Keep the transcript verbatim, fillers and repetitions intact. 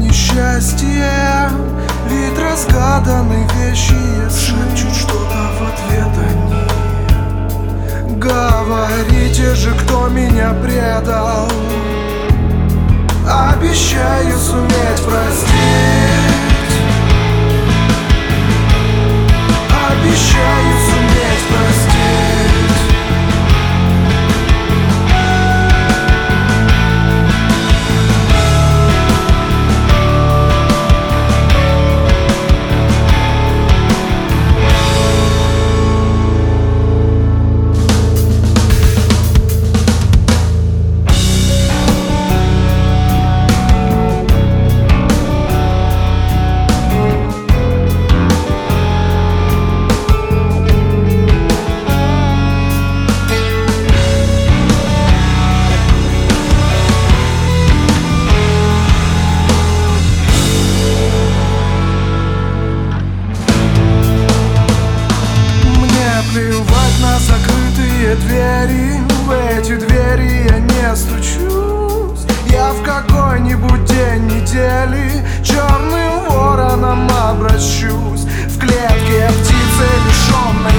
несчастье, ведь разгаданные вещи шепчут что-то в ответ они. Говорите же, кто меня предал, обещаю суметь простить. Обещаю суметь простить. Плевать на закрытые двери, в эти двери я не стучусь. Я в какой-нибудь день недели черным вороном обращусь. В клетке птицы, лишенной